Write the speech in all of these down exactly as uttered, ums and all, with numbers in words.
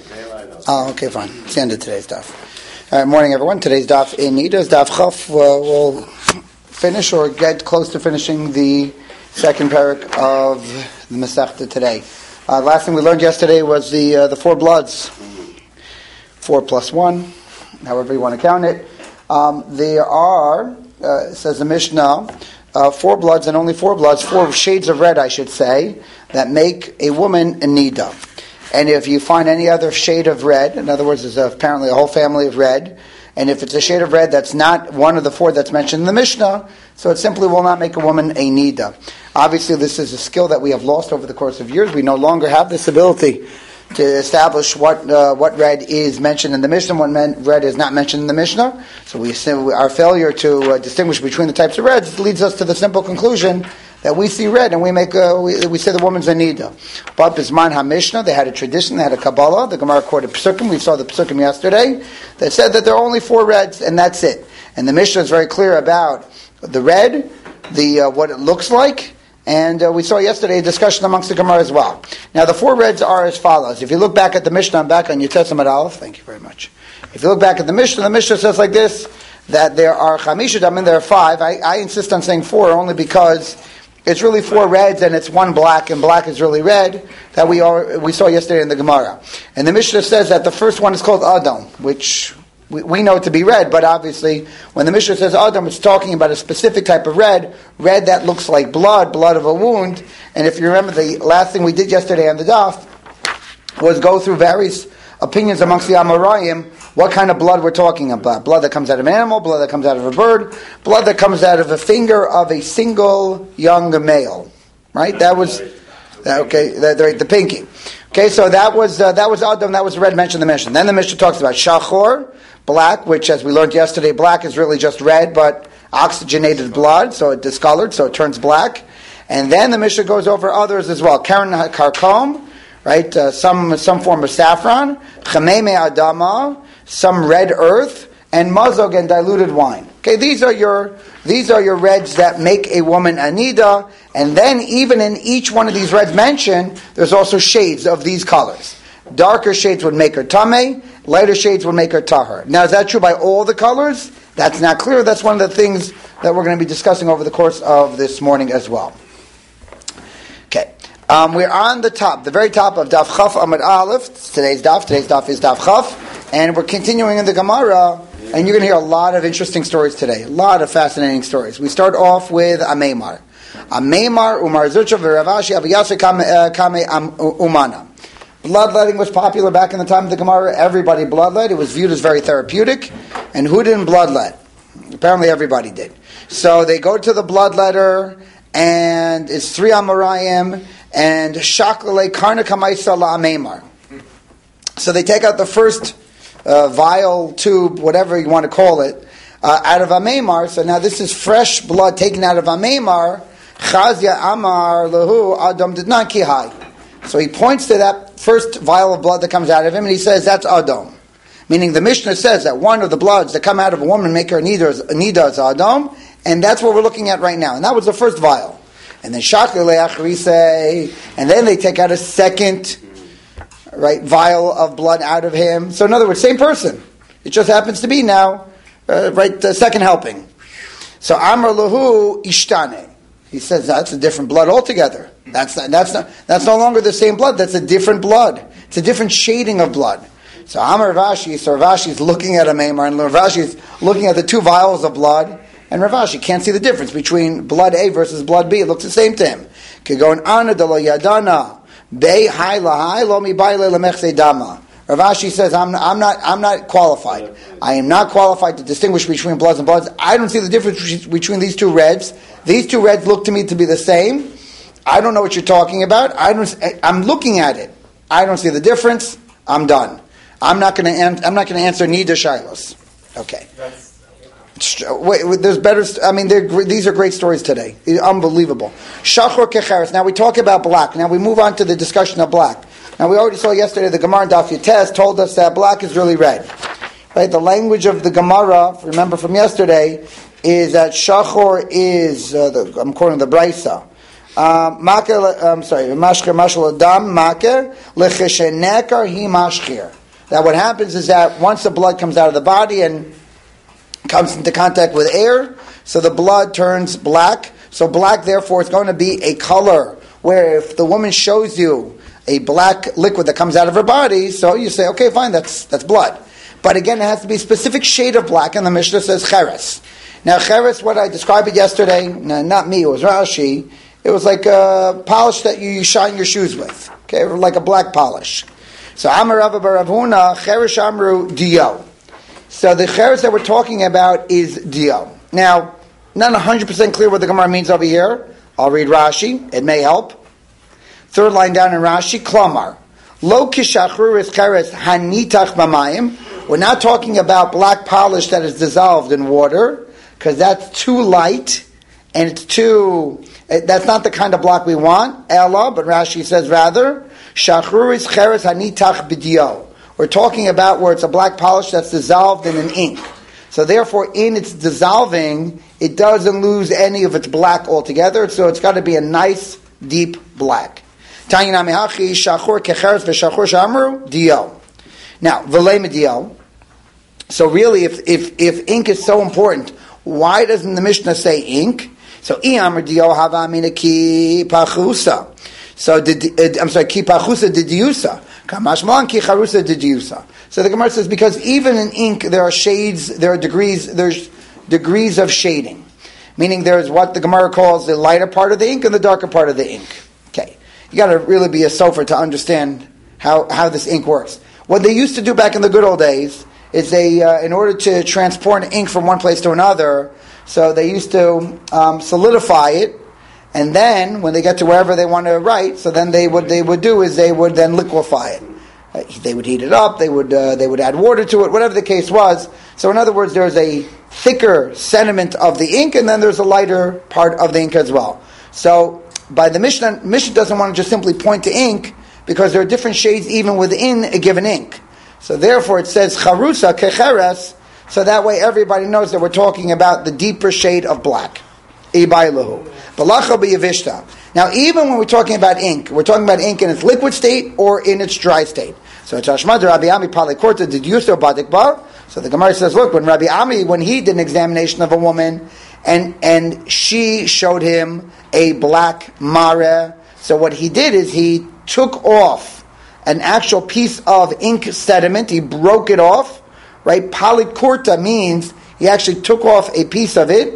Oh, okay, fine. It's the end of today's daf. All right, morning, everyone. Today's daf in Nida's daf Chaf. Uh, we'll finish or get close to finishing the second parak of the Masechta today. Uh, last thing we learned yesterday was the uh, the four bloods, four plus one, however you want to count it. Um, there are, uh, says the Mishnah, uh, four bloods and only four bloods, four shades of red, I should say, that make a woman a Nida. And if you find any other shade of red, in other words, there's apparently a whole family of red, and if it's a shade of red that's not one of the four that's mentioned in the Mishnah, so it simply will not make a woman a Nida. Obviously, this is a skill that we have lost over the course of years. We no longer have this ability to establish what uh, what red is mentioned in the Mishnah, what men, red is not mentioned in the Mishnah. So we our failure to uh, distinguish between the types of reds leads us to the simple conclusion that we see red and we make a, we, we say the woman's a Nida. But Bisman HaMishnah, they had a tradition, they had a Kabbalah. The Gemara quoted Psukim. We saw the Psukim yesterday that said that there are only four reds and that's it. And the Mishnah is very clear about the red, the uh, what it looks like. And uh, we saw yesterday a discussion amongst the Gemara as well. Now the four reds are as follows. If you look back at the Mishnah, I'm back on Yud Amud Aleph. Thank you very much. If you look back at the Mishnah, the Mishnah says like this, that there are Chamisha Damin, there are five. I, I insist on saying four only because it's really four reds and it's one black, and black is really red, that we are, we saw yesterday in the Gemara. And the Mishnah says that the first one is called Adam, which we, we know to be red, but obviously when the Mishnah says Adam, it's talking about a specific type of red, red that looks like blood, blood of a wound. And if you remember, the last thing we did yesterday on the daf was go through various opinions amongst the Amoraim, what kind of blood we're talking about. Blood that comes out of an animal, blood that comes out of a bird, blood that comes out of a finger of a single young male. Right? That was, okay, that, right, the pinky. Okay, so that was, uh, that was Adam, that was the red mentioned in the Mishnah. Then the Mishnah talks about Shachor, black, which as we learned yesterday, black is really just red, but oxygenated blood, so it discolored, so it turns black. And then the Mishnah goes over others as well. Karen Karkom, right, uh, some some form of saffron, Chameme Adama, some red earth, and mazog and diluted wine. Okay, these are your these are your reds that make a woman a nida, and then even in each one of these reds mentioned, there's also shades of these colors. Darker shades would make her tameh, lighter shades would make her tahar. Now, is that true by all the colors? That's not clear. That's one of the things that we're going to be discussing over the course of this morning as well. Okay. Um, we're on the top, the very top of Daf Chaf Amud Aleph. Today's Daf. Today's Daf is Daf Chaf. And we're continuing in the Gemara. And you're going to hear a lot of interesting stories today. A lot of fascinating stories. We start off with Ameimar. Ameimar, Umar Zucha, Viravashi, Aviyasa Kame Umana. Bloodletting was popular back in the time of the Gemara. Everybody bloodlet. It was viewed as very therapeutic. And who didn't bloodlet? Apparently everybody did. So they go to the bloodletter, and it's three Amoraim, and Shaklale Karna Kamaisa La Ameimar. So they take out the first uh, vial, tube, whatever you want to call it, uh, out of Ameimar. So now this is fresh blood taken out of Ameimar. Chazia Amar Lahu Adam did not kihai. So he points to that first vial of blood that comes out of him, and he says that's Adam. Meaning the Mishnah says that one of the bloods that come out of a woman make her nida as Adam, and that's what we're looking at right now. And that was the first vial. And then Shakli Le'achrise, and then they take out a second right vial of blood out of him. So in other words, same person. It just happens to be now, uh, right, the second helping. So Amar Lahu Ishtane. He says that's a different blood altogether. That's not, that's not, that's no longer the same blood. That's a different blood. It's a different shading of blood. So Amar Ravashi, so Ravashi is looking at a Ameimar, and Ravashi is looking at the two vials of blood, and Ravashi can't see the difference between blood A versus blood B. It looks the same to him. Kegon ana de lo yadana be hai lahai lo mi baile lemechse dama. Ravashi says, I'm, I'm not I'm not qualified. I am not qualified to distinguish between bloods and bloods. I don't see the difference between these two reds. These two reds look to me to be the same. I don't know what you're talking about. I don't. I'm looking at it. I don't see the difference. I'm done. I'm not going to. I'm not going to answer Nida Shilos. Okay. Wait, there's better. I mean, these are great stories today. Unbelievable. Shachor kecharis. Now we talk about black. Now we move on to the discussion of black. Now we already saw yesterday the Gemara Daf Yotes told us that black is really red. Right. The language of the Gemara, remember from yesterday, is that Shachor is. Uh, the, I'm quoting the Brisa. Um, maker, I'm sorry, mashchir mashal adam maker lechishenekar hi mashchir. That what happens is that once the blood comes out of the body and comes into contact with air, so the blood turns black. So black, therefore, is going to be a color where if the woman shows you a black liquid that comes out of her body, so you say, okay, fine, that's that's blood. But again, it has to be a specific shade of black, and the Mishnah says cheres. Now, cheres, what I described it yesterday, no, not me, it was Rashi, it was like a polish that you shine your shoes with, okay, like a black polish. So, Amar Rabba bar Rav Huna, cheres amru dio. So the cheres that we're talking about is dio. Now, not one hundred percent clear what the Gemara means over here. I'll read Rashi, it may help. Third line down in Rashi, Klamar. Lo kishachru is cheres hanitach b'mayim. We're not talking about black polish that is dissolved in water, because that's too light, and it's too, that's not the kind of black we want, Ella, but Rashi says rather, shachru is cheres hanitach b'dio. We're talking about where it's a black polish that's dissolved in an ink. So therefore, in its dissolving, it doesn't lose any of its black altogether, so it's got to be a nice, deep black. Now, v'lei medio. So really, if, if, if ink is so important, why doesn't the Mishnah say ink? So, i'amr dio hava amina ki pachusa. So, did, uh, I'm sorry, ki pachusa didiusa. Kamashmalan ki charusa didiusa. So the Gemara says, because even in ink, there are shades, there are degrees, there's degrees of shading. Meaning there's what the Gemara calls the lighter part of the ink and the darker part of the ink. Okay. You gotta really be a sofer to understand how, how this ink works. What they used to do back in the good old days is they, uh, in order to transport ink from one place to another, so they used to um, solidify it, and then when they get to wherever they want to write, so then they what they would do is they would then liquefy it. Uh, they would heat it up. They would uh, they would add water to it, whatever the case was. So in other words, there's a thicker sediment of the ink, and then there's a lighter part of the ink as well. So by the Mishnah, Mishnah doesn't want to just simply point to ink, because there are different shades even within a given ink. So therefore it says charusa kecheres, so that way everybody knows that we're talking about the deeper shade of black. Ibailahu. Balacha b'yavishta. Now even when we're talking about ink, we're talking about ink in its liquid state or in its dry state. So Tashmad Rabbi Ami Palikorta did yuso badikba. So the Gemara says, look, when Rabbi Ami, when he did an examination of a woman, and and she showed him a black mare, so what he did is he took off an actual piece of ink sediment, he broke it off, right? Palikorta means he actually took off a piece of it,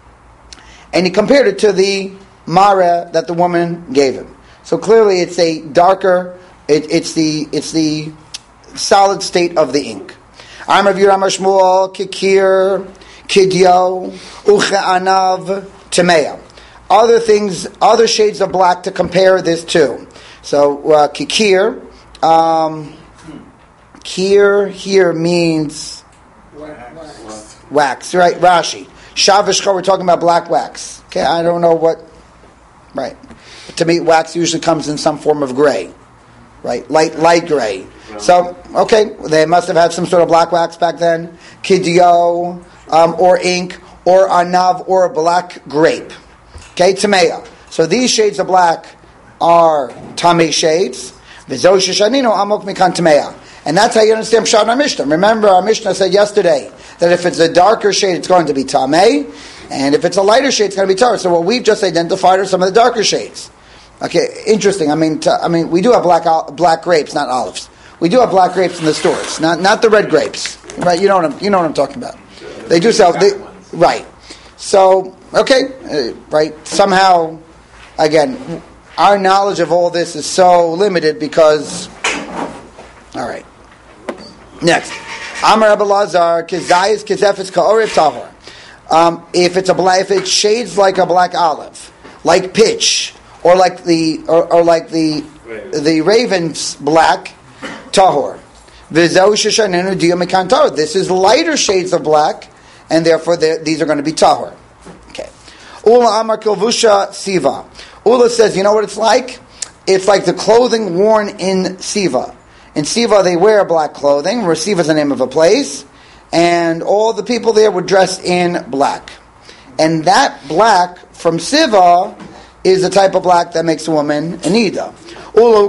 and he compared it to the mare that the woman gave him. So clearly it's a darker, it, it's the it's the solid state of the ink. I'm Rav Yeram Shmuel, Kikir, Kidyo, Uche Anav, Tamea. Other things, other shades of black to compare this to. So uh, Kikir, um, Kir here means wax. wax, right? Rashi. Shavishcha, we're talking about black wax. Okay, I don't know what, right. To me, wax usually comes in some form of gray, right? Light, light gray. So, okay, they must have had some sort of black wax back then. Kidyo, um, or ink, or anav, or a black grape. Okay, tamea. So these shades of black are tamei shades. V'zo sheshanino amok mikan tamea. And that's how you understand Pshat our Mishnah. Remember, our Mishnah said yesterday that if it's a darker shade, it's going to be tamei, and if it's a lighter shade, it's going to be tar. So what we've just identified are some of the darker shades. Okay, interesting. I mean, t- I mean, we do have black black grapes, not olives. We do have black grapes in the stores, not not the red grapes, right? You know what I'm, you know what I'm talking about. They do sell, they, right? So, okay, uh, right. Somehow, again, our knowledge of all this is so limited because. All right. Next, Amar Rabbi Lazar, Kizayis Kizefis Ka'orif Tahor. Um, if it's a black, if it shades like a black olive, like pitch, or like the or, or like the Raven. the raven's black tahor. This is lighter shades of black, and therefore these are going to be tahor. Okay. Ula Amar Kilvusha Siva. Ula says, you know what it's like? It's like the clothing worn in Siva. In Siva, they wear black clothing. Where Siva is the name of a place, and all the people there were dressed in black. And that black from Siva is the type of black that makes a woman a nida. Ula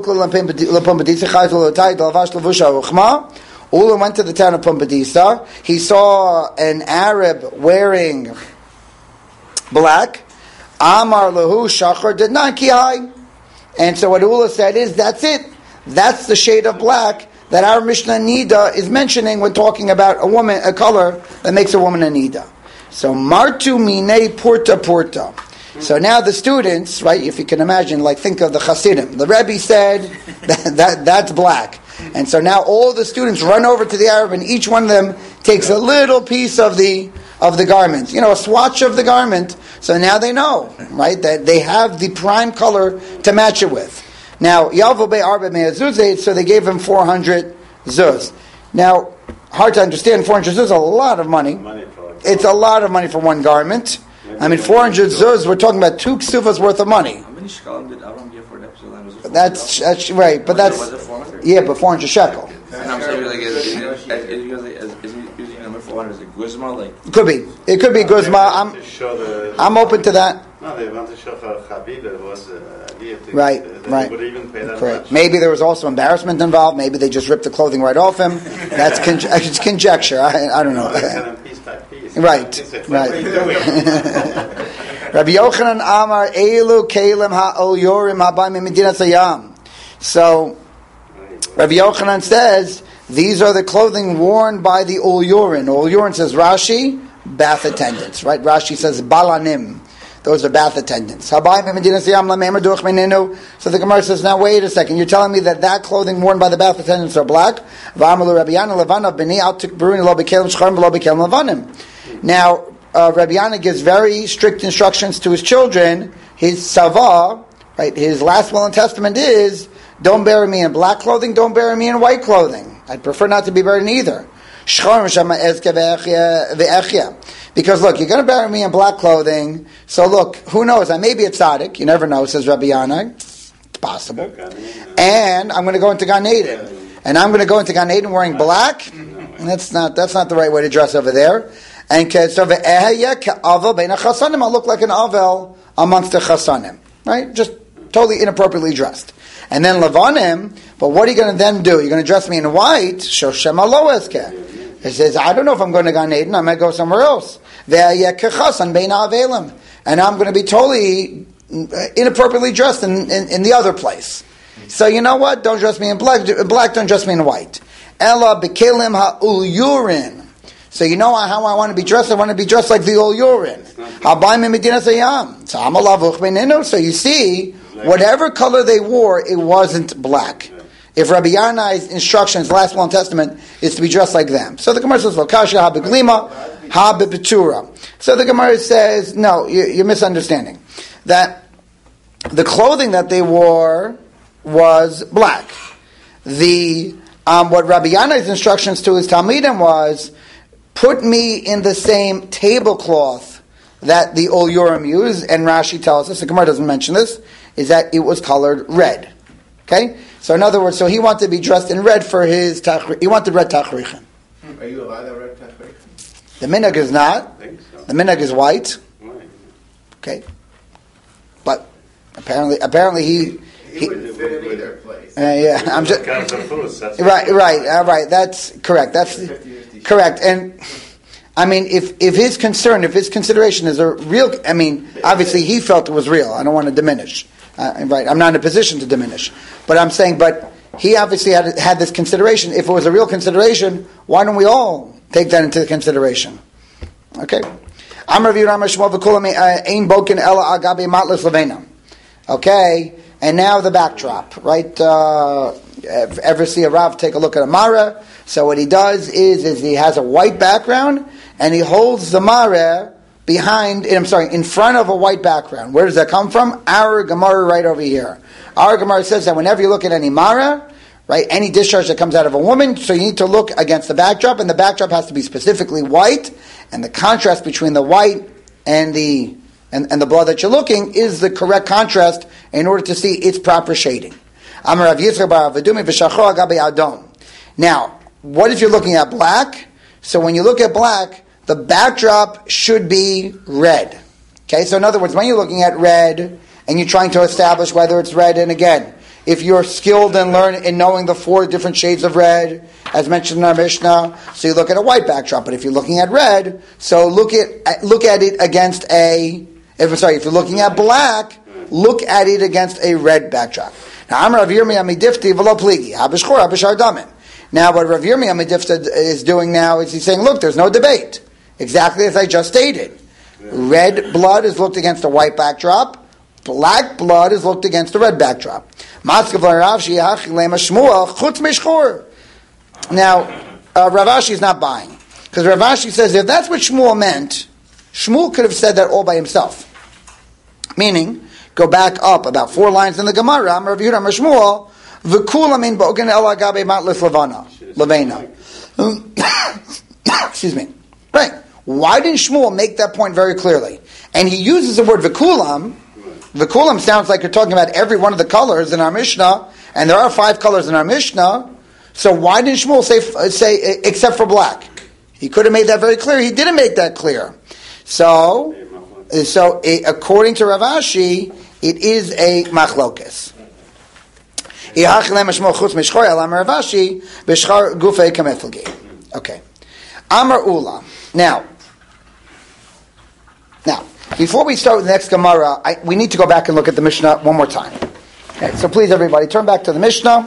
went to the town of Pumbedisa. He saw an Arab wearing black. Amar lahu shachar did not kihai. And so what Ula said is, that's it. That's the shade of black that our Mishnah Nida is mentioning when talking about a woman, a color that makes a woman a Nida. So Martu Mine Purta Purta. So now the students, right, if you can imagine, like think of the Hasidim. The Rebbe said that, that that's black. And so now all the students run over to the Arab and each one of them takes a little piece of the of the garment. You know, a swatch of the garment. So now they know, right, that they have the prime color to match it with. Now, Yalvo Be Arba Me'azuzet, so they gave him four hundred zuz. Now, hard to understand, four hundred zuz is a lot of money. It's a lot of money for one garment. I mean, four hundred zuz, we're talking about two ksuvas worth of money. How many shekalim did Avram give for that? That's, that's right, but that's, yeah, but four hundred shekel. And I'm saying, like, is he using number four hundred? Is it guzma? Like, it could be. It could be guzma. I'm, I'm open to that. No, they want to show how Chabib was uh, right, they right. would even pay that Correct. much. Maybe there was also embarrassment involved. Maybe they just ripped the clothing right off him. That's con- it's conjecture. I, I don't know. Piece by piece. Right, right. Rabbi Yochanan Amar Elu Kalim Ha'ol Yorim Habayim Medina Sayam. So Rabbi Yochanan says these are the clothing worn by the Ol Yorin. Ol Yorin says Rashi, bath attendants. Right? Rashi says Balanim. Those are bath attendants. So the Gemara says, now wait a second. You're telling me that that clothing worn by the bath attendants are black? Now, uh, Rabbi Yana gives very strict instructions to his children. His Sava, right, his last will and testament is, don't bury me in black clothing, don't bury me in white clothing. I'd prefer not to be buried in either. Because look, you're going to bury me in black clothing, so look, who knows, I may be a tzaddik, you never know, says Rabbi Yana, it's possible, and I'm going to go into Gan Eden, and I'm going to go into Gan Eden wearing black, and that's not that's not the right way to dress over there, and so I'll look like an avel amongst the chasanim, right, just totally inappropriately dressed. And then Levanim, but what are you going to then do? You're going to dress me in white, Shoshem Aloeske. He says, I don't know if I'm going to Gan Eden, I might go somewhere else. And I'm going to be totally inappropriately dressed in, in, in the other place. So you know what? Don't dress me in black, black don't dress me in white. Ella bekelim ha'ul-yurin. So you know how I want to be dressed? I want to be dressed like the ul-yurin. So I'm a lavuch beninu. So you see, whatever color they wore, it wasn't black. If Rabbi Yanai's instructions, last one testament, is to be dressed like them. So the Gemara says, Lokasha habeglima, habebetura. So the Gemara says, no, you're misunderstanding. That the clothing that they wore was black. The um, what Rabbi Yanai's instructions to his Talmidim was, put me in the same tablecloth that the Ol Yorim used, and Rashi tells us, the Gemara doesn't mention this, is that it was colored red. Okay? So in other words, so he wanted to be dressed in red for his tachrich. He wanted red tachrichin. Are you allowed that red tachrichin? The minhag is not. So. The minhag is white. Okay. But apparently, apparently he... He, he wouldn't fit in either place. Uh, yeah, I'm just... Right, right, uh, right. That's correct. That's correct. And... I mean, if, if his concern, if his consideration is a real, I mean, obviously he felt it was real. I don't want to diminish. Uh, right, I'm not in a position to diminish. But I'm saying, but he obviously had had this consideration. If it was a real consideration, why don't we all take that into consideration? Okay. Okay, and now the backdrop, right? Uh, ever see a Rav take a look at a Mara? So what he does is, is he has a white background, and he holds the Mara behind, I'm sorry, in front of a white background. Where does that come from? Our Gemara right over here. Our Gemara says that whenever you look at any Mara, right, any discharge that comes out of a woman, so you need to look against the backdrop, and the backdrop has to be specifically white, and the contrast between the white and the and, and the blood that you're looking is the correct contrast in order to see its proper shading. Now, what if you're looking at black? So when you look at black, the backdrop should be red. Okay, so in other words, when you're looking at red and you're trying to establish whether it's red, and again, if you're skilled in learn in knowing the four different shades of red, as mentioned in our Mishnah, so you look at a white backdrop. But if you're looking at red, so look at look at it against a. If sorry, if you're looking at black, look at it against a red backdrop. Now, Amar Rav Yirmiyah midifti v'lo pligi habishchor habishar damin. Now, what Rav Yirmiyah midifta is doing now is he's saying, look, there's no debate. Exactly as I just stated, red blood is looked against a white backdrop. Black blood is looked against a red backdrop. Now, uh, Rav Ashi is not buying. Because Rav Ashi says if that's what Shmuel meant, Shmuel could have said that all by himself. Meaning, go back up about four lines in the Gemara, Rav Yehuda Amar Shmuel, V'kulamin bo'gen el agabe matlis levena. Excuse me. Right. Why didn't Shmuel make that point very clearly? And he uses the word v'kulam. V'kulam sounds like you're talking about every one of the colors in our Mishnah, and there are five colors in our Mishnah. So why didn't Shmuel say, say except for black? He could have made that very clear. He didn't make that clear. So, so it, according to Rav Ashi, it is a machlokes. Okay. Amar Ula. Now, now, before we start with the next Gemara, I, we need to go back and look at the Mishnah one more time. Okay, so please, everybody, turn back to the Mishnah.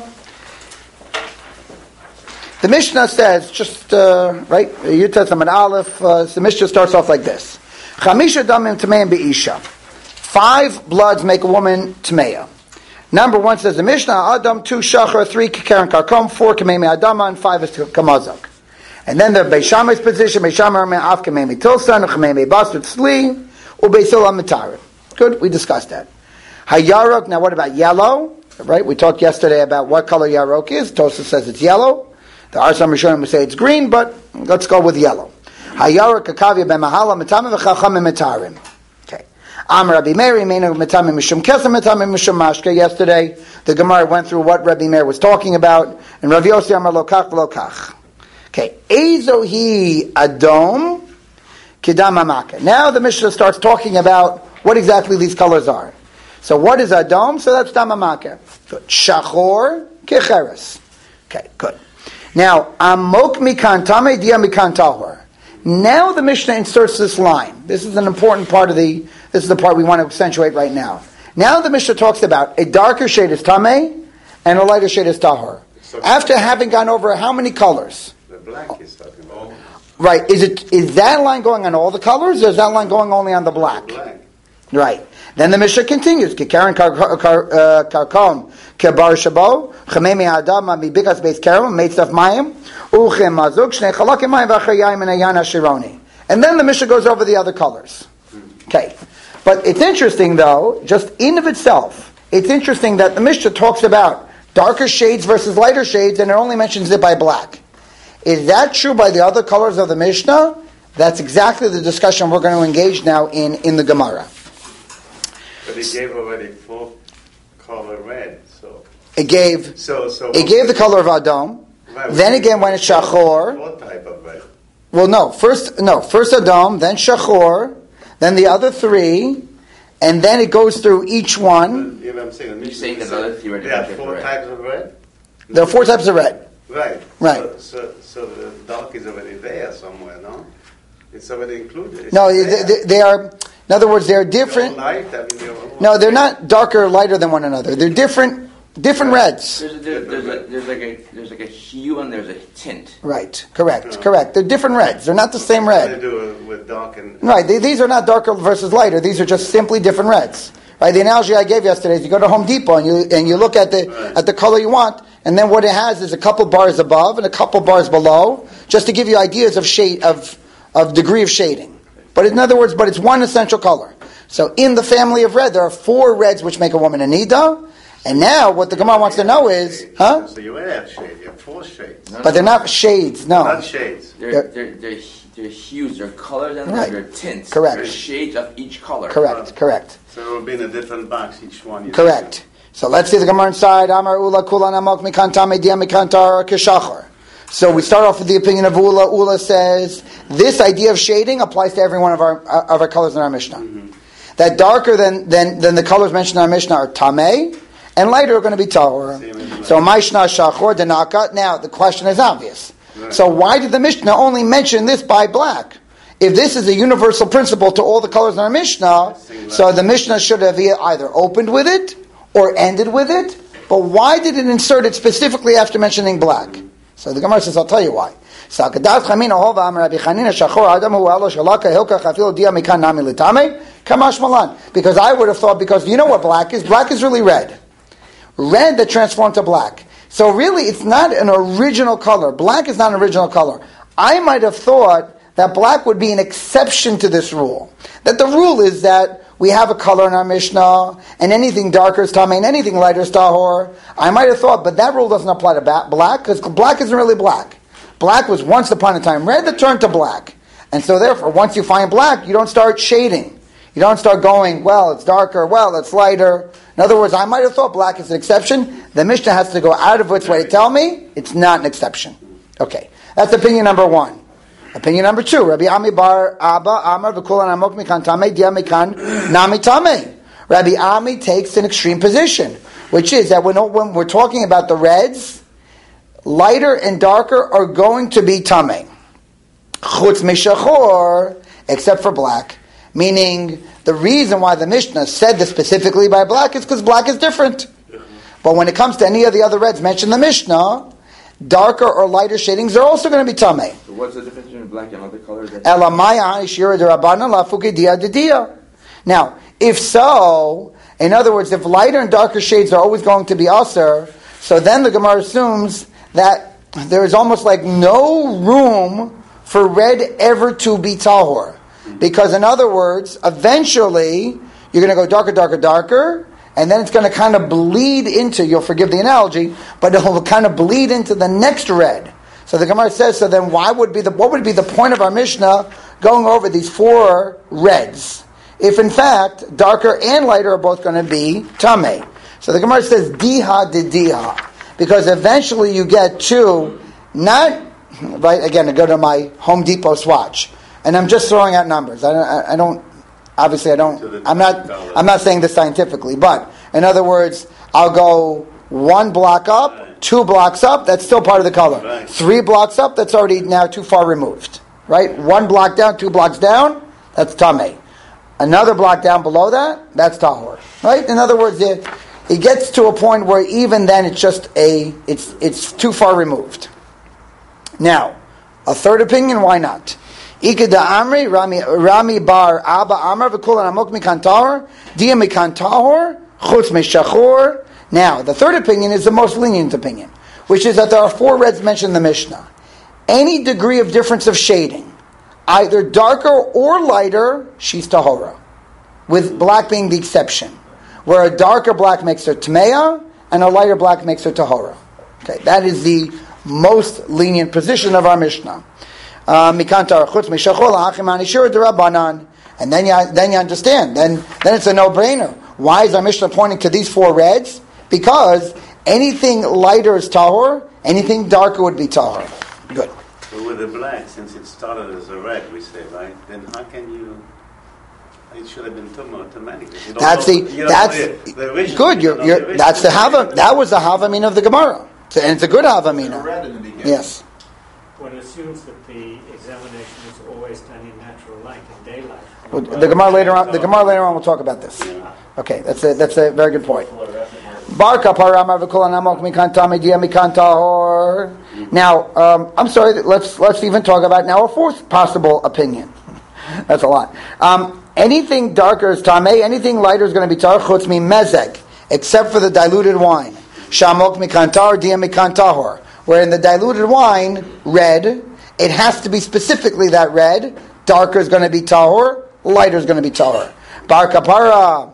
The Mishnah says, just, uh, right, Yud Samad Aleph, uh, the Mishnah starts off like this. Chamisha damim tameim be'isha. Five bloods make a woman tameya. Number one says the Mishnah, Adam, two shachar, three karen karkom, four kamemi adama, and five is kamazak. And then the Beishamai's position, Beishamai me'af kamemi tilsan, kamemi basut sli, u'beisila mitarim. Good, we discussed that. Hayarok, now what about yellow? Right, we talked yesterday about what color yarok is. Tosafos says it's yellow. The Arsam Rishonim would say it's green, but let's go with yellow. Hayarok kakavya b'mahala mitamim v'chachamim mitarim. Okay. Am Rabbi Meir meinu mitamim mishum kesem mitamim mishum mashke. Yesterday, the Gemara went through what Rabbi Meir was talking about, and Rav Yossi Amar lokach v'lokach. Okay. Ezohi adom kidam amaka. Now the Mishnah starts talking about what exactly these colors are. So what is adom? So that's damamaka. Good. Shachor kecheres. Okay, good. Now, amok mikan tame dia mikan tahor. Now the Mishnah inserts this line. This is an important part of the, this is the part we want to accentuate right now. Now the Mishnah talks about a darker shade is tame and a lighter shade is tahor. So after having gone over how many colors? The black is talking about. Right. Is it, is that line going on all the colors, or is that line going only on the black? Black. Right. Then the Mishnah continues. Karen karkom kebar shabo chamemi adama mibikas beis karam meitzaf mayim uchem mazuk shnei chalakim mayim v'achayim and ayan ashironi. And then the Mishnah goes over the other colors. Okay. But it's interesting, though, just in of itself, it's interesting that the Mishnah talks about darker shades versus lighter shades, and it only mentions it by black. Is that true by the other colors of the Mishnah? That's exactly the discussion we're going to engage now in, in the Gemara. But it gave already four color red, so It gave so so it gave the color of Adom. Right, Then again, when it's Shachor. What type of red? Well, no, first no, first Adom, then Shachor, then the other three, and then it goes through each one. You know what I'm saying? You're saying that the other three were There are different four red. types of red. There are four types of red. Right. Right. So, so, so the dark is already there somewhere, no? It's already included. It's No, there. they, they are. In other words, they're They're different. light, I mean, they're- No, they're not darker or lighter than one another. They're different, different reds. There's, a, there's, there's, a, there's like a there's like a hue and there's a tint. Right. Correct. Correct. They're different reds. They're not the same What do red. they do with dark and Right. They, these are not darker versus lighter. These are just simply different reds. Right. The analogy I gave yesterday is you go to Home Depot and you and you look at the Right. at the color you want, and then what it has is a couple bars above and a couple bars below, just to give you ideas of shade of of degree of shading. But in other words, but it's one essential color. So in the family of red, there are four reds which make a woman a nida. And now what the Gemara wants to know is, huh? So you have shade, you have four shades. No, But they're not shades, no. Not shades. They're, They're- they're, they're, they're hues, they're colors, and Right. they're tints. Correct. They're shades of each color. Correct, correct, So it will be in a different box, each one. you correct. So let's see the Gemara inside. Amar Ula Kulan Amok Mikantame Dia Mikantar Kishachar. So we start off with the opinion of Ula. Ula says this idea of shading applies to every one of our of our colors in our Mishnah. Mm-hmm. that darker than, than, than the colors mentioned in our Mishnah are tamei, and lighter are going to be tahor. So Maishna Shachor Danaka. Now the question is obvious. Right. So why did the Mishnah only mention this by black? If this is a universal principle to all the colors in our Mishnah, so the Mishnah should have either opened with it or ended with it. But why did it insert it specifically after mentioning black? So the Gemara says, I'll tell you why. Because I would have thought, because you know what black is? Black is really red. Red that transformed to black. So really, it's not an original color. Black is not an original color. I might have thought that black would be an exception to this rule. That the rule is that we have a color in our Mishnah, and anything darker is tamei, and anything lighter is tahor. I might have thought, but that rule doesn't apply to ba- black, because black isn't really black. Black was once upon a time red that turned to black. And so therefore, once you find black, you don't start shading. You don't start going, well, it's darker, well, it's lighter. In other words, I might have thought black is an exception. The Mishnah has to go out of its way to tell me it's not an exception. Okay, that's opinion number one. Opinion number two, Rabbi Ami bar Abba Amar v'kulan amok mikan tamei dia mikan nami tamei. Rabbi Ami takes an extreme position, which is that when, when we're talking about the reds, lighter and darker are going to be tamei. Chutz mishachor, except for black. Meaning, the reason why the Mishnah said this specifically by black is because black is different. But when it comes to any of the other reds mentioned in the Mishnah, darker or lighter shadings are also going to be tamei. So what's the difference between black and other colors? Now, if so, in other words, if lighter and darker shades are always going to be aser, so then the Gemara assumes that there is almost like no room for red ever to be tahor. Because in other words, eventually, you're going to go darker, darker, darker, and then it's going to kind of bleed into, you'll forgive the analogy, but it'll kind of bleed into the next red. So the Gemara says, so then why would be the, what would be the point of our Mishnah going over these four reds? If in fact, darker and lighter are both going to be tamei. So the Gemara says, diha de diha. Because eventually you get to, not, right, again, I go to my Home Depot swatch, and I'm just throwing out numbers. I don't, I, I don't obviously I don't, I'm not, I'm not saying this scientifically, but in other words, I'll go one block up, two blocks up, that's still part of the color. Three blocks up, that's already now too far removed. Right? One block down, two blocks down, that's tamei. Another block down below that, that's tahor. Right? In other words, it, it gets to a point where even then it's just a, it's it's too far removed. Now, a third opinion, why not? Ika da Amri, Rami, Rami bar Abba Amar, v'kulan amok mikan tahor, dia mikan tahor, chutz meshachor. Now, the third opinion is the most lenient opinion, which is that there are four reds mentioned in the Mishnah. Any degree of difference of shading, either darker or lighter, she's tahora, with black being the exception, where a darker black makes her tmeya and a lighter black makes her tahora. Okay, that is the most lenient position of our Mishnah. And then you then you understand. Then then it's a no-brainer. Why is our Mishnah pointing to these four reds? Because anything lighter is tahor, anything darker would be tahor. Good. But with the black, since it started as a red, we say, right? Then how can you? It should have been tumor automatic. That's the that's the, the good. You're, you're, the that's the hava. That was the havamina of the Gemara, and it's a good havamina. Yes. One assumes that the examination is always done in natural light, in daylight. Well, the Gemara later on. The Gemara later on will talk about this. Okay, that's a that's a very good point. Now, um, I'm sorry. Let's let's even talk about now a fourth possible opinion. That's a lot. Um, anything darker is tamei. Anything lighter is going to be tahor. Chutz mi mezeg, except for the diluted wine. Shamok mikan tahor, dia mikan tahor. Where in the diluted wine, red, it has to be specifically that red. Darker is going to be tahor. Lighter is going to be tahor. Bar kapara.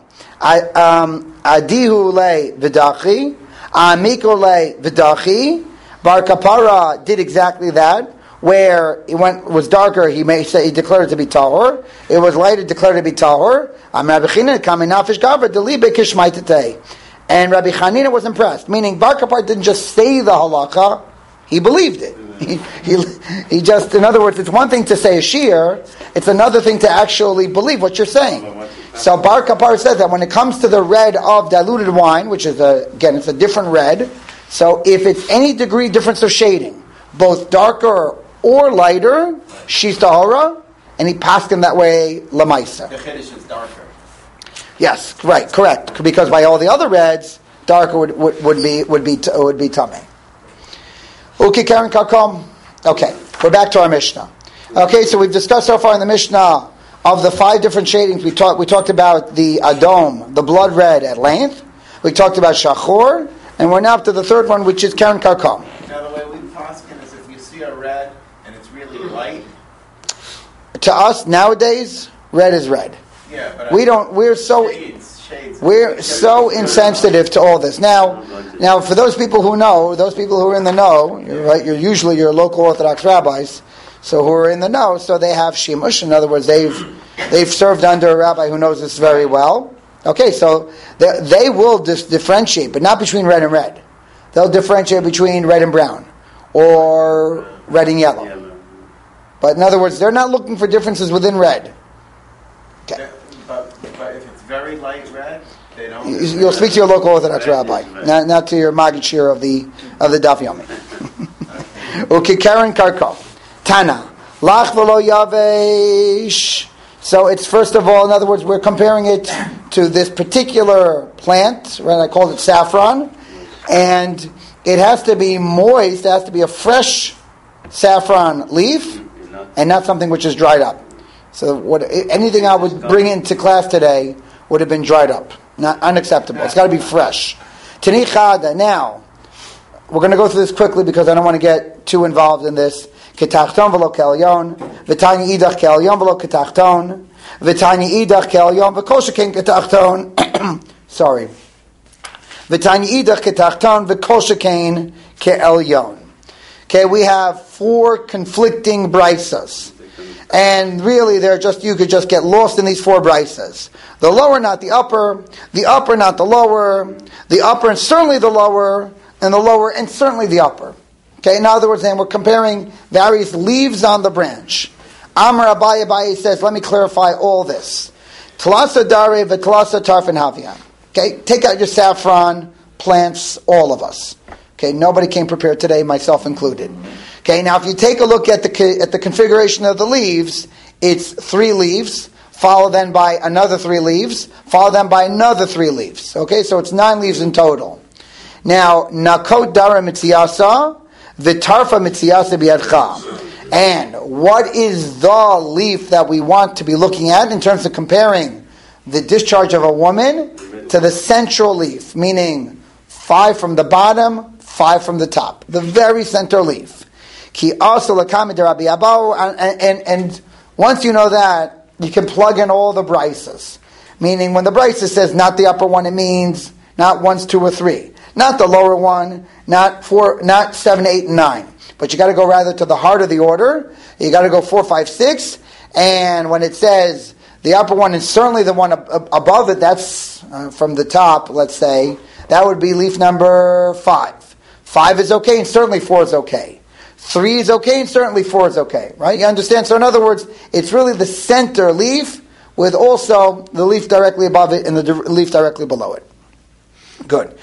Adihu le v'dachi, amiko le v'dachi. Bar kapara did exactly that. Where it went was darker, he may say he declared it to be tahor. It was lighter, declared it to be tahor. Am Rabbi Chanina kaminafish gavra delibe kishmaitate. And Rabbi Chanina was impressed. Meaning, Bar kapara didn't just say the halacha; he believed it. He, he, he just, in other words, it's one thing to say a shiur; it's another thing to actually believe what you're saying. So Bar Kapar says that when it comes to the red of diluted wine, which is a, again, it's a different red. So if it's any degree difference of shading, both darker or lighter, she's tahora, and he passed him that way lamaisa. The Kiddush is darker. Yes, right, correct. Because by all the other reds, darker would, would, would be would be would be tummy. Okay, Karen Karkom. Okay, we're back to our Mishnah. Okay, so we've discussed so far in the Mishnah of the five different shadings. We talked we talked about the Adom, the blood red at length. We talked about Shachor, and we're now up to the third one, which is Karen Karkom. Now the way we poskin is if you see a red and it's really light. To us nowadays, red is red. Yeah, but we don't. We're so shades, shades. we're so insensitive to all this. Now, now for those people who know, those people who are in the know, you're right. You're usually your local Orthodox rabbis, so who are in the know, so they have shimush. In other words, they've they've served under a rabbi who knows this very well. Okay, so they, they will dis- differentiate, but not between red and red. They'll differentiate between red and brown, or red and yellow. But in other words, they're not looking for differences within red. Okay. But, but if it's very light red, they don't. You, you'll speak to your local Orthodox rabbi, not, not to your Maggid Shir of the of the Daf Yomi. Okay, Karen Karko, Tana, Lach v'lo yavesh. So it's first of all, in other words, we're comparing it to this particular plant, right? I called it saffron, and it has to be moist. It has to be a fresh saffron leaf, and not something which is dried up. So what anything I would bring into class today would have been dried up, not unacceptable. It's got to be fresh. Tani chada. Now we're going to go through this quickly because I don't want to get too involved in this. Ketachton v'lo kelyon, v'tani idach kelyon v'lo ketachton, v'tani idach kelyon v'kol sheken ketachton. Sorry, v'tani idach ketachton v'kol sheken ke'elyon. Okay, we have four conflicting brisas. And really, they're just you could just get lost in these four brisas. The lower, not the upper. The upper, not the lower. The upper, and certainly the lower. And the lower, and certainly the upper. Okay, in other words, then we're comparing various leaves on the branch. Amar Abaye Abaye says, let me clarify all this. Tlasa dare v'tlasa tarfin havia. Okay, take out your saffron plants, all of us. Okay, nobody came prepared today, myself included. Okay, now if you take a look at the at the configuration of the leaves, it's three leaves, followed then by another three leaves, followed then by another three leaves. Okay, so it's nine leaves in total. Now, nakot dara mitziasa, v'tarfa mitziasa biyadcha. And what is the leaf that we want to be looking at in terms of comparing the discharge of a woman to the central leaf, meaning five from the bottom, five from the top, the very center leaf. Ki also lakami de Rabbi Abau, and, and and once you know that, you can plug in all the brises. Meaning, when the brisa says not the upper one, it means not ones, two, or three, not the lower one, not four, not seven, eight, and nine. But you got to go rather to the heart of the order. You got to go four, five, six, and when it says the upper one is certainly the one ab- above it, that's uh, from the top. Let's say that would be leaf number five. Five is okay, and certainly four is okay. Three is okay, and certainly four is okay, right? You understand? So in other words, it's really the center leaf with also the leaf directly above it and the di- leaf directly below it. Good.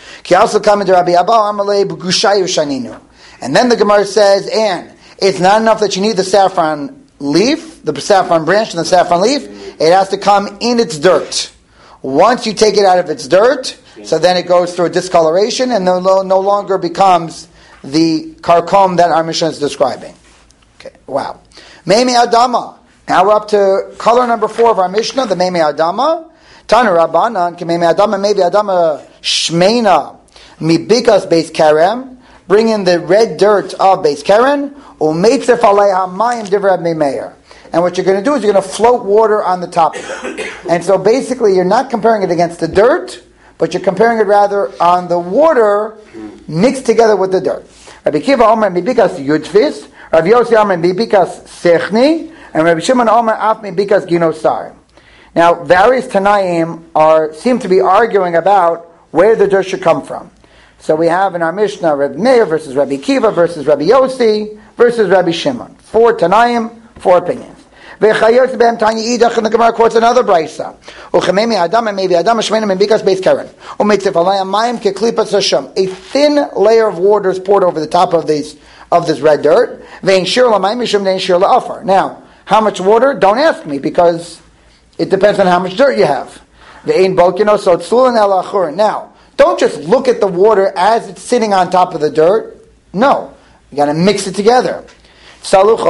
And then the Gemara says, and it's not enough that you need the saffron leaf, the saffron branch and the saffron leaf, it has to come in its dirt. Once you take it out of its dirt, so then it goes through a discoloration and no, no longer becomes the karkom that our Mishnah is describing. Okay, wow. Meimei Adama. Now we're up to color number four of our Mishnah, the Meimei Adama. Tanu Rabbanan, ki Meimei Adama, maybe Adama Shmeina, Mibikas Beis Kerem. Bring in the red dirt of Beis Keren, Umeitzef Aleha Mayim Divrei Meir. And what you're going to do is you're going to float water on the top of it. And so basically you're not comparing it against the dirt, but you're comparing it rather on the water mixed together with the dirt. Rabbi Kiva Omer Mibikas Yudfis, Rabbi Yossi Omer Mibikas Sechni, and Rabbi Shimon Omer Af Mibikas Ginosar. Now, various Tanaim are seem to be arguing about where the dirt should come from. So we have in our Mishnah Rabbi Meir versus Rabbi Kiva versus Rabbi Yossi versus Rabbi Shimon. Four Tanaim, four opinions. V'chayot b'hem tanya idach, and the Gemara quotes another braysa. Uchememi adam and maybe adam shmenim and bikas beis karen. Umitzif alayam mayim keklipas hasham. A thin layer of water is poured over the top of these of this red dirt. Ve'in shir lamayim mishum de'in shir la'afar. Now, how much water? Don't ask me, because it depends on how much dirt you have. Ve'in bokino so tzulin el achurin. Now, don't just look at the water as it's sitting on top of the dirt. No, you got to mix it together. Don't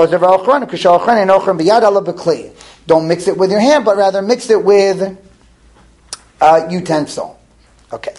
mix it with your hand, but rather mix it with a utensil. Okay.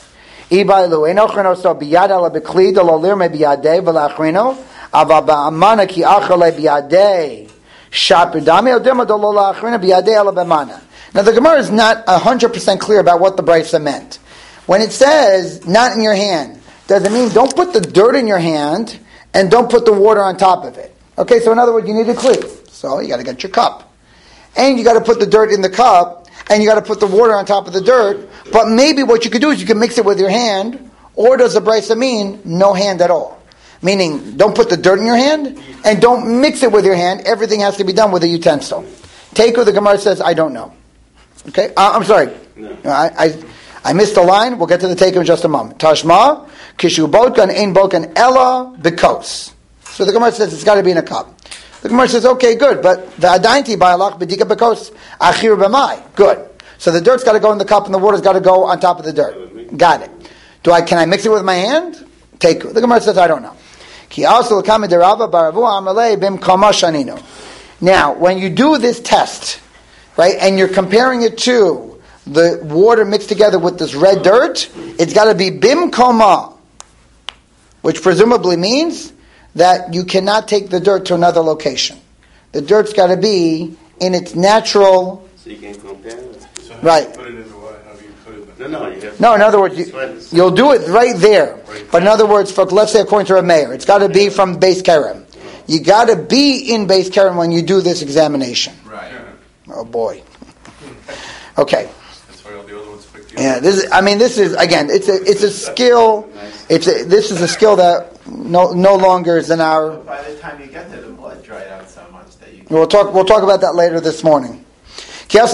Now the Gemara is not one hundred percent clear about what the braysa meant. When it says, not in your hand, does it mean don't put the dirt in your hand and don't put the water on top of it? Okay, so in other words, you need a cleave. So you got to get your cup. And you got to put the dirt in the cup, and you got to put the water on top of the dirt. But maybe what you could do is you can mix it with your hand, or does the braysa mean no hand at all? Meaning, don't put the dirt in your hand, and don't mix it with your hand. Everything has to be done with a utensil. Teku, the Gemara says, I don't know. Okay, uh, I'm sorry. No. I, I I missed a line. We'll get to the Teku in just a moment. Tashma, kishu botkan, ein botkan, ella, bikos. So the Gemara says it's got to be in a cup. The Gemara says, okay, good, but the adainti ba'alach b'dika b'kos achir b'mai. Good. So the dirt's got to go in the cup and the water's got to go on top of the dirt. Got it. Do I? Can I mix it with my hand? Take. The Gemara says, I don't know. Ki also l'kama derava baravu amalei bim kama shanino. Now, when you do this test, right, and you're comparing it to the water mixed together with this red dirt, it's got to be bim kama, which presumably means that you cannot take the dirt to another location. The dirt's got to be in its natural... So you can compare it? So how right. do you put it in the water? How do you put it No, no, you have No, in other words, you, you'll do it right there. But in other words, for, let's say according to a mayor, it's got to be from Beis Kerem. You got to be in Beis Kerem when you do this examination. Right. Oh boy. Okay. That's why all the other ones picked you. Yeah, this is, I mean, this is, again, it's a, it's a skill, it's a, this is a skill that no, no longer is in our... By the time you get there, the blood dried out so much that you... We'll talk, we'll talk about that later this morning. I read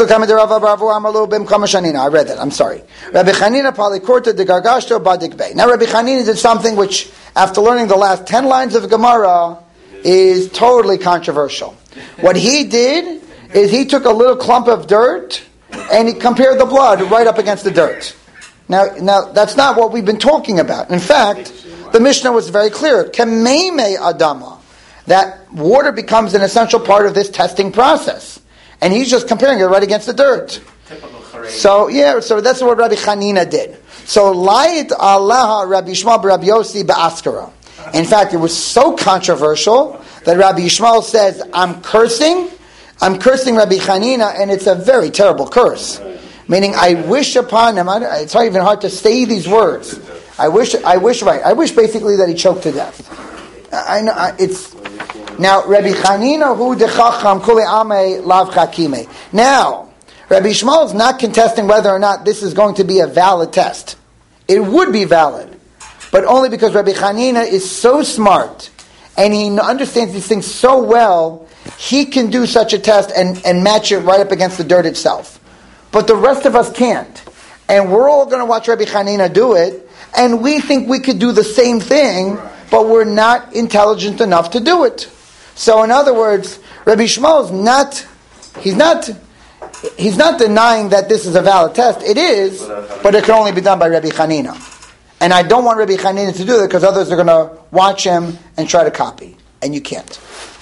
that, I'm sorry. Rabbi Chanina palikorta de gargashto badik bey. Now Rabbi Chanina did something which, after learning the last ten lines of Gemara, is totally controversial. What he did is he took a little clump of dirt and he compared the blood right up against the dirt. Now, now that's not what we've been talking about. In fact, the Mishnah was very clear. Kemeime adama. That water becomes an essential part of this testing process. And he's just comparing it right against the dirt. So, yeah, so that's what Rabbi Chanina did. So, Layit Allah Rabbi Yishmael Rabbi Yossi Ba'askara. In fact, it was so controversial that Rabbi Yishmael says, I'm cursing, I'm cursing Rabbi Chanina, and it's a very terrible curse. Meaning, I wish upon him, I, it's not even hard to say these words. I wish, I wish, right, I wish basically that he choked to death. I know, I, it's, now, Rabbi Chanina, hu dechacham kuli ame lav chakime. Now, Rabbi Yishmael is not contesting whether or not this is going to be a valid test. It would be valid, but only because Rabbi Chanina is so smart and he understands these things so well, he can do such a test and, and match it right up against the dirt itself. But the rest of us can't. And we're all going to watch Rabbi Chanina do it, and we think we could do the same thing, but we're not intelligent enough to do it. So in other words, Rabbi Yishmael is not, he's not, he's not denying that this is a valid test. It is, but it can only be done by Rabbi Chanina. And I don't want Rabbi Chanina to do that because others are going to watch him and try to copy. And you can't.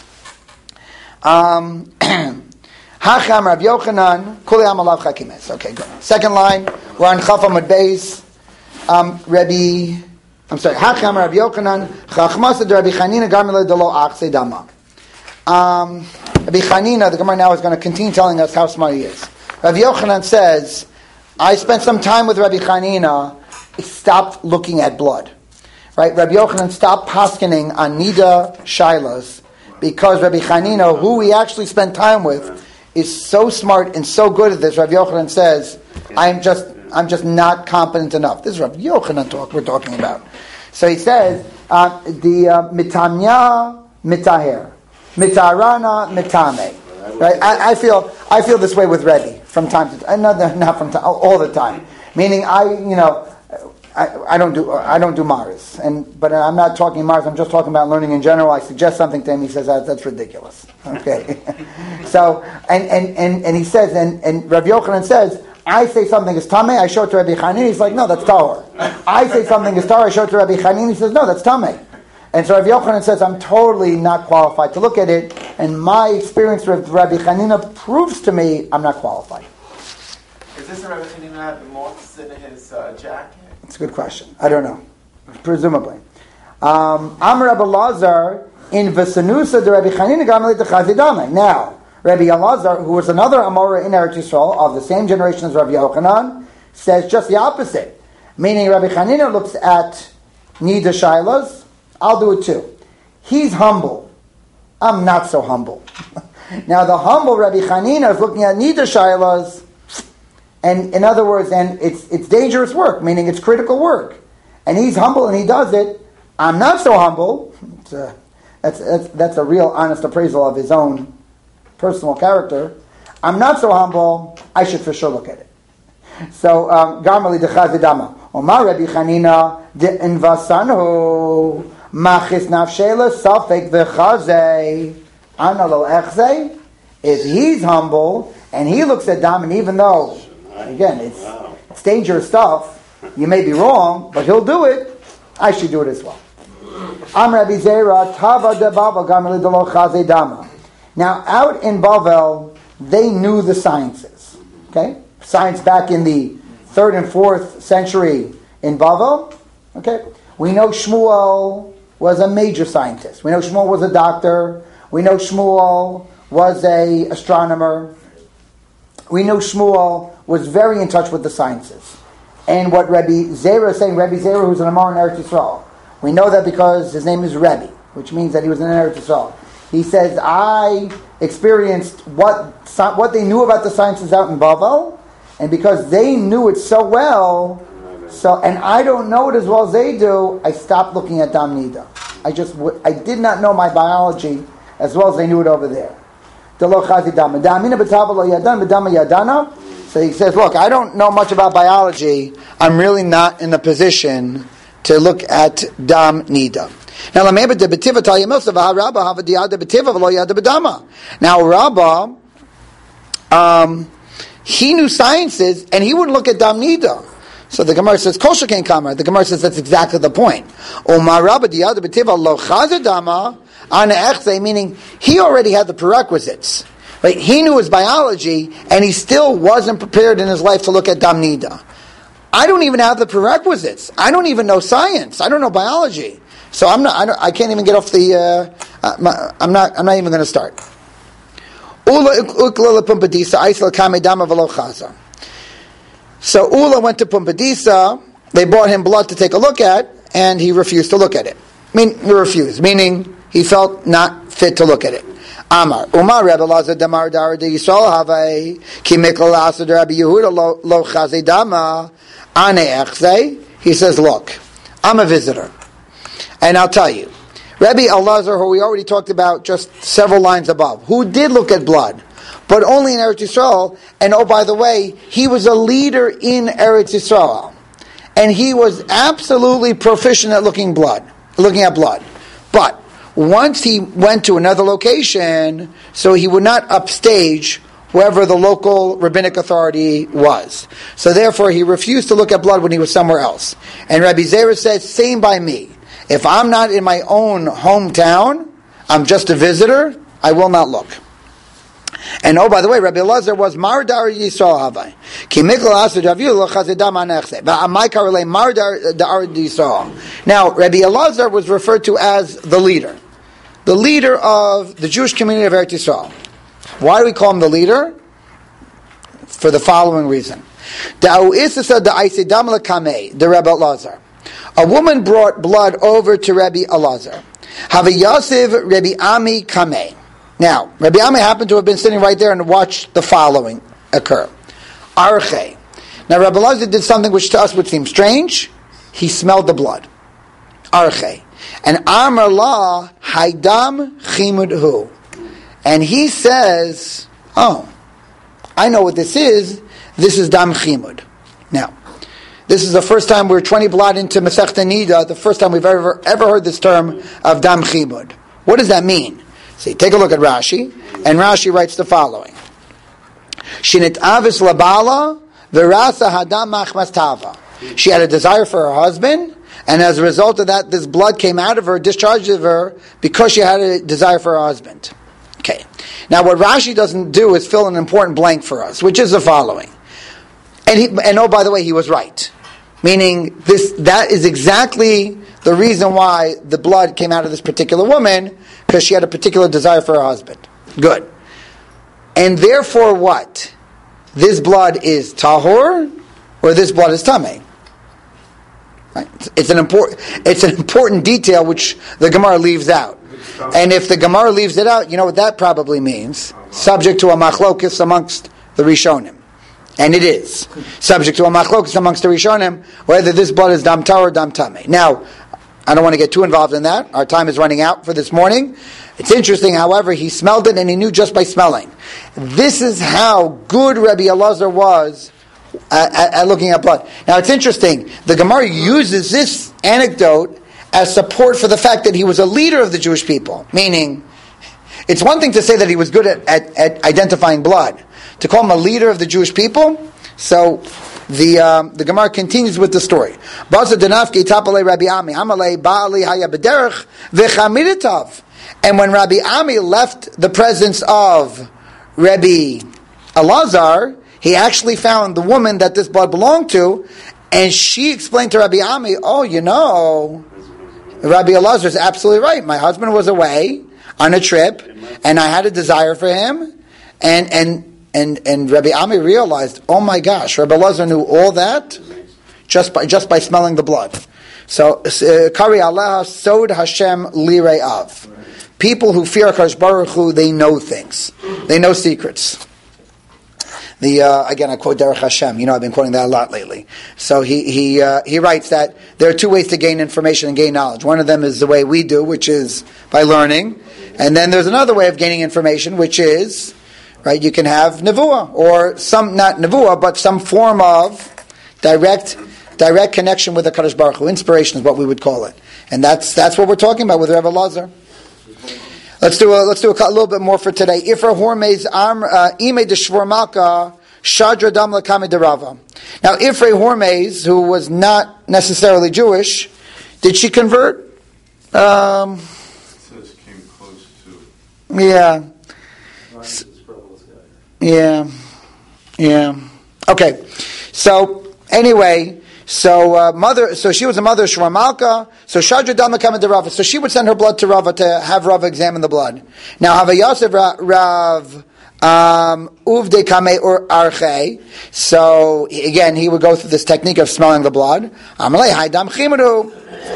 Um, Hacham Rav Yochanan, Kuli Amalav Chakimes. Okay, good. Second line, we're on Chaf Amud Beis. Um, Rabbi, I'm sorry, Hacham Rav Yochanan, Chachmas de Rabbi Chanina Garmila de Lo Ach Sedama. Um, Rabbi Chanina, the Gemara now is going to continue telling us how smart he is. Rabbi Yochanan says, I spent some time with Rabbi Chanina, he stopped looking at blood. Right? Rabbi Yochanan stopped paskening on Nida Shilas because Rabbi Chanina, who he actually spent time with, is so smart and so good at this. Rabbi Yochanan says, I'm just I'm just not competent enough. This is Rabbi Yochanan talk we're talking about. So he says, uh, the uh, mitamya mitaher. Mitarana mitame. Right? I, I feel I feel this way with Rebbe from time to time. Not, not from time, all the time. Meaning, I you know, I, I don't do I don't do Mars, and but I'm not talking Mars. I'm just talking about learning in general. I suggest something to him. He says that, that's ridiculous. Okay, so and, and, and, and he says and and Rabbi Yochanan says, I say something is tamei, I show it to Rabbi Chanin. He's like, no, that's tahor. I say something is tahor, I show it to Rabbi Chanin. He says, no, that's tamei. And so Rabbi Yochanan says, I'm totally not qualified to look at it, and my experience with Rabbi Chanina proves to me I'm not qualified. Is this a Rabbi Chanina have the moths in his uh, jacket? It's a good question. I don't know. Presumably. Um, Amar Rabbi Lazar in Vesanusa de Rabbi Chanina Gamalei de Chazidame. Now, Rabbi Elazar, who was another Amora in Eretz Yisrael of the same generation as Rabbi Yochanan, says just the opposite. Meaning Rabbi Chanina looks at Nida Shilas. I'll do it too. He's humble. I'm not so humble. Now the humble Rabbi Chanina is looking at Nida Shilas, and in other words, and it's it's dangerous work, meaning it's critical work. And he's humble and he does it. I'm not so humble. It's a, that's, that's, that's a real honest appraisal of his own personal character. I'm not so humble. I should for sure look at it. So, Garmali de Chazidama. Omar Rabbi Chanina de Invasanu Machis Nafshela Safek V'Chazei Analo Echzei. If he's humble and he looks at Dam, and even though, again, it's, it's dangerous stuff, you may be wrong, but he'll do it, I should do it as well. Am Rabbi Zera Tava de Bavel Garmali de Lo Chazei Dama. Now, out in Bavel, they knew the sciences. Okay? Science back in the third and fourth century in Bavel. Okay? We know Shmuel was a major scientist. We know Shmuel was a doctor. We know Shmuel was a astronomer. We know Shmuel was very in touch with the sciences. And what Rabbi Zera is saying, Rabbi Zera, who's an Amar in Eretz Yisrael, we know that because his name is Rebbe, which means that he was in Eretz Yisrael. He says, I experienced what what they knew about the sciences out in Bavel, and because they knew it so well, so and I don't know it as well as they do, I stopped looking at Dam Nida. I just I did not know my biology as well as they knew it over there. So he says, look, I don't know much about biology. I'm really not in a position to look at Dam Nida. Now, now Rabbah, um, he knew sciences, and he wouldn't look at Dam Nida. So the Gemara says, Kol Shekain Kamar. The Gemara says that's exactly the point. Meaning, he already had the prerequisites. Right? He knew his biology, and he still wasn't prepared in his life to look at Dam Nida. I don't even have the prerequisites. I don't even know science. I don't know biology. So I'm not. I, don't, I can't even get off the. Uh, uh, I'm not. I'm not even going to start. So Ula went to Pumbedisa. They brought him blood to take a look at, and he refused to look at it. I mean, he refused, meaning he felt not fit to look at it. Amar Umar Rebbe Lazar Damar Dar de Yisrael Havei Ki Mikol Asad Rabbi Yehuda Lo Lo Chazei Dama Ane Echzei. He says, look, I'm a visitor. And I'll tell you, Rabbi Elazar, who we already talked about just several lines above, who did look at blood, but only in Eretz Yisrael, and oh, by the way, he was a leader in Eretz Yisrael. And he was absolutely proficient at looking blood, looking at blood. But once he went to another location, so he would not upstage wherever the local rabbinic authority was. So therefore, he refused to look at blood when he was somewhere else. And Rabbi Zera says, same by me. If I'm not in my own hometown, I'm just a visitor, I will not look. And oh, by the way, Rabbi Elazar was Mardar Yisrael Havai. Ki mikol asur Daviu lo chazedam anechse. Va'amai karele Mardar Dar Yisrael. Now, Rabbi Elazar was referred to as the leader. The leader of the Jewish community of Eretz Yisrael. Why do we call him the leader? For the following reason. Da'u isasa da'aisedam lekamei, the Rabbi Elazar. A woman brought blood over to Rabbi Elazar. Havayasiv Rabbi Ami Kameh. Now, Rabbi Ami happened to have been sitting right there and watched the following occur. Arche. Now, Rabbi Elazar did something which to us would seem strange. He smelled the blood. Arche. And Amar La Haidam Chimudhu. And he says, oh, I know what this is. This is Dam Chimud. Now, this is the first time we're twenty blot into Masechta Nida, the first time we've ever ever heard this term of Dam Chimud. What does that mean? See, take a look at Rashi, and Rashi writes the following. Shinit avis labala v'rasa hadam machmas tava. She had a desire for her husband, and as a result of that, this blood came out of her, discharged of her, because she had a desire for her husband. Okay. Now, what Rashi doesn't do is fill an important blank for us, which is the following. And he, and oh, by the way, he was right. Meaning, this that is exactly the reason why the blood came out of this particular woman, because she had a particular desire for her husband. Good. And therefore what? This blood is tahor, or this blood is tameh? Right? It's an important it's an important detail which the Gemara leaves out. And if the Gemara leaves it out, you know what that probably means? Subject to a machlokis amongst the Rishonim. And it is. Subject to a machlokis amongst the Rishonim, whether this blood is dam tahor or dam tameh. Now, I don't want to get too involved in that. Our time is running out for this morning. It's interesting, however, he smelled it and he knew just by smelling. This is how good Rabbi Elazar was at, at, at looking at blood. Now, it's interesting. The Gemara uses this anecdote as support for the fact that he was a leader of the Jewish people. Meaning, it's one thing to say that he was good at, at, at identifying blood. To call him a leader of the Jewish people, so the um, the Gemara continues with the story. And when Rabbi Ami left the presence of Rabbi Elazar, he actually found the woman that this blood belonged to, and she explained to Rabbi Ami, oh, you know, Rabbi Elazar is absolutely right. My husband was away on a trip, and I had a desire for him, and and and and Rabbi Ami realized, oh my gosh, Rabbi Elazar knew all that just by just by smelling the blood. So, Kari Allah Sod Hashem Lire'av. People who fear HaKadosh Baruch Hu, they know things. They know secrets. The uh, again, I quote Derech Hashem. You know, I've been quoting that a lot lately. So he he uh, he writes that there are two ways to gain information and gain knowledge. One of them is the way we do, which is by learning, and then there's another way of gaining information, which is right. You can have nevuah or some not nevuah, but some form of direct direct connection with the Kadosh Baruch Hu. Inspiration is what we would call it, and that's that's what we're talking about with Rabbi Elazar. Let's do a let's do a, a little bit more for today. Ifra Hormez Am Ime de Shvor Malka Shadra Dam Lakame de Rava. Now Ifra Hormez, who was not necessarily Jewish, did she convert? Um, it says came close to. Yeah. Yeah. Yeah. Okay. So anyway. So uh, mother, so she was a mother of Shvor Malka. So Shadra Dama Kama de Rava. So she would send her blood to Rava to have Rava examine the blood. Now Hava Yosef Rav Uvde Kame or Arche. So again, he would go through this technique of smelling the blood. Amalei Haidam Chimadu.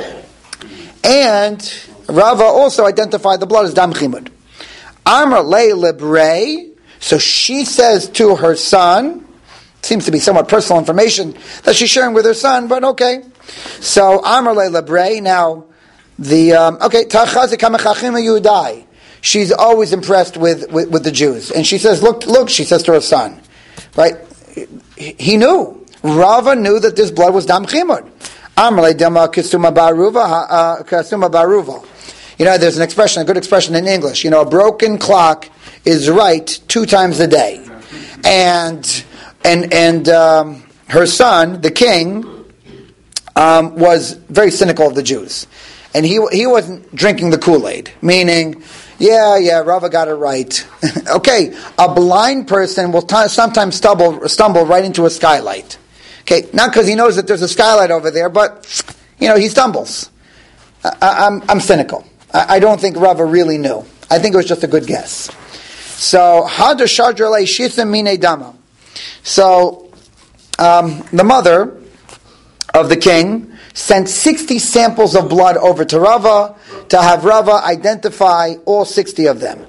And Rava also identified the blood as Dam Chimud. Amalei Lebrei. So she says to her son. Seems to be somewhat personal information that she's sharing with her son, but okay. So, Amar Le Lebrei, now, the, um, okay, Yudai. She's always impressed with, with, with the Jews. And she says, look, look, she says to her son, right? He knew. Rava knew that this blood was Dam Chimud. Amar Le Dama Kasuma Baruva, Kasuma Baruva. You know, there's an expression, a good expression in English. You know, a broken clock is right two times a day. And... And and um, her son, the king, um, was very cynical of the Jews, and he he wasn't drinking the Kool-Aid. Meaning, yeah, yeah, Rava got it right. Okay, a blind person will t- sometimes stumble stumble right into a skylight. Okay, not because he knows that there's a skylight over there, but you know he stumbles. I, I'm I'm cynical. I, I don't think Rava really knew. I think it was just a good guess. So Hada Shadrale Shitha Mine Dama. So, um, the mother of the king sent sixty samples of blood over to Rava to have Rava identify all sixty of them.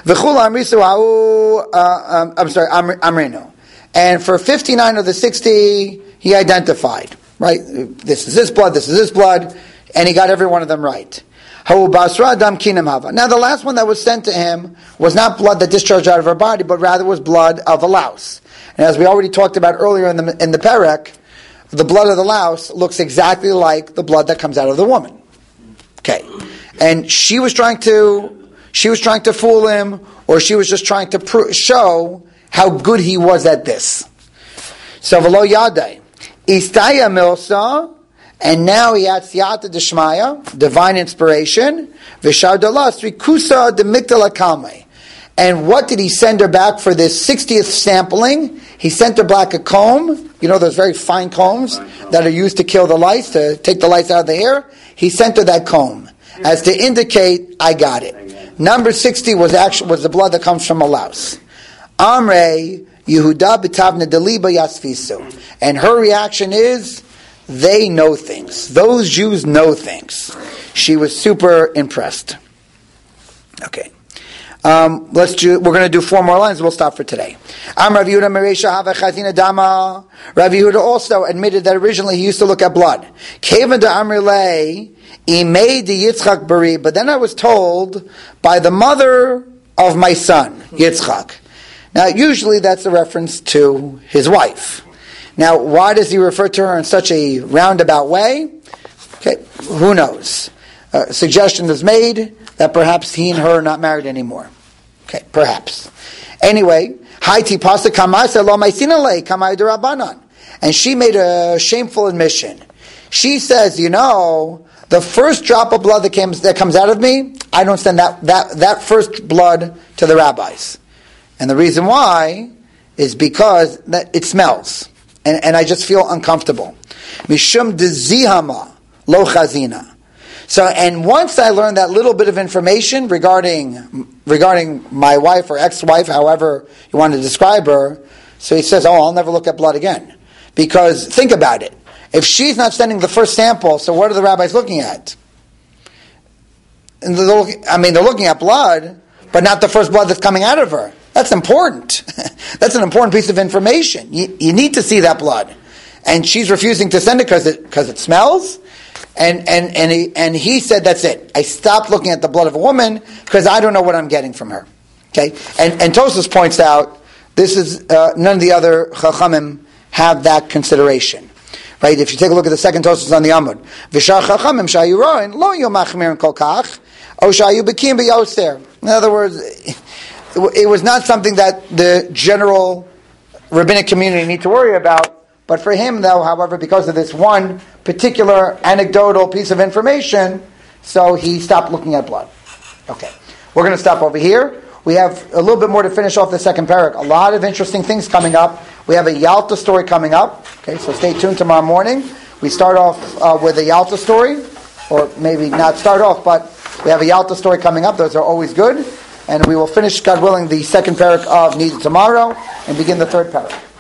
Uh, um, I'm sorry, Amrino. And for fifty-nine of the sixty, he identified, right? This is this blood, this is this blood, and he got every one of them right. Now the last one that was sent to him was not blood that discharged out of her body, but rather was blood of a louse. And as we already talked about earlier in the in the perek, the blood of the louse looks exactly like the blood that comes out of the woman. Okay, and she was trying to she was trying to fool him, or she was just trying to pro- show how good he was at this. So v'lo yadai istaya milsa. And now he had siyata d'shmaya, divine inspiration, v'shardalas rikusa demigdala kalmei. And what did he send her back for this sixtieth sampling? He sent her back a comb. You know those very fine combs that are used to kill the lice, to take the lice out of the hair? He sent her that comb as to indicate, I got it. Number sixty was actually was the blood that comes from a louse. Amrei Yehuda b'tavna deliba yasfisu. And her reaction is, they know things. Those Jews know things. She was super impressed. Okay. Um, let's do, we're going to do four more lines. We'll stop for today. Am Rav Yehuda Mereisha Hava Chazina Dama. Rav Yehuda also admitted that originally he used to look at blood. Kevan de Amrilei Imei de Yitzchak Bari. But then I was told by the mother of my son, Yitzchak. Now, usually that's a reference to his wife. Now, why does he refer to her in such a roundabout way? Okay, who knows? A suggestion is made that perhaps he and her are not married anymore. Okay, perhaps. Anyway, Haiti pasa kamasa lo maisinale kamay derabanan, and she made a shameful admission. She says, you know, the first drop of blood that comes that comes out of me, I don't send that that that first blood to the rabbis, and the reason why is because that it smells. And, and I just feel uncomfortable. Mishum dezihama lo chazina. So, and once I learned that little bit of information regarding regarding my wife or ex-wife, however you want to describe her, so he says, "Oh, I'll never look at blood again." Because think about it: if she's not sending the first sample, so what are the rabbis looking at? And they're looking, I mean, they're looking at blood, but not the first blood that's coming out of her. That's important. That's an important piece of information. You, you need to see that blood. And she's refusing to send it because it because it smells. And and and he, and he said, that's it. I stopped looking at the blood of a woman because I don't know what I'm getting from her. Okay? And and Tosfos points out, this is, uh, none of the other Chachamim have that consideration. Right? If you take a look at the second Tosfos on the Amud. V'shar Chachamim shayu roin, lo yu machmirin kol kach, o shayu bekim b'yoser. In other words, it was not something that the general rabbinic community need to worry about, but for him, though, however, because of this one particular anecdotal piece of information, so he stopped looking at blood. Okay, we're going to stop over here. We have a little bit more to finish off the second parak. A lot of interesting things coming up. We have a Yalta story coming up. Okay, so stay tuned tomorrow morning. We start off uh, with a Yalta story, or maybe not start off, but we have a Yalta story coming up. Those are always good. And we will finish, God willing, the second parak of Nida tomorrow and begin the third parak.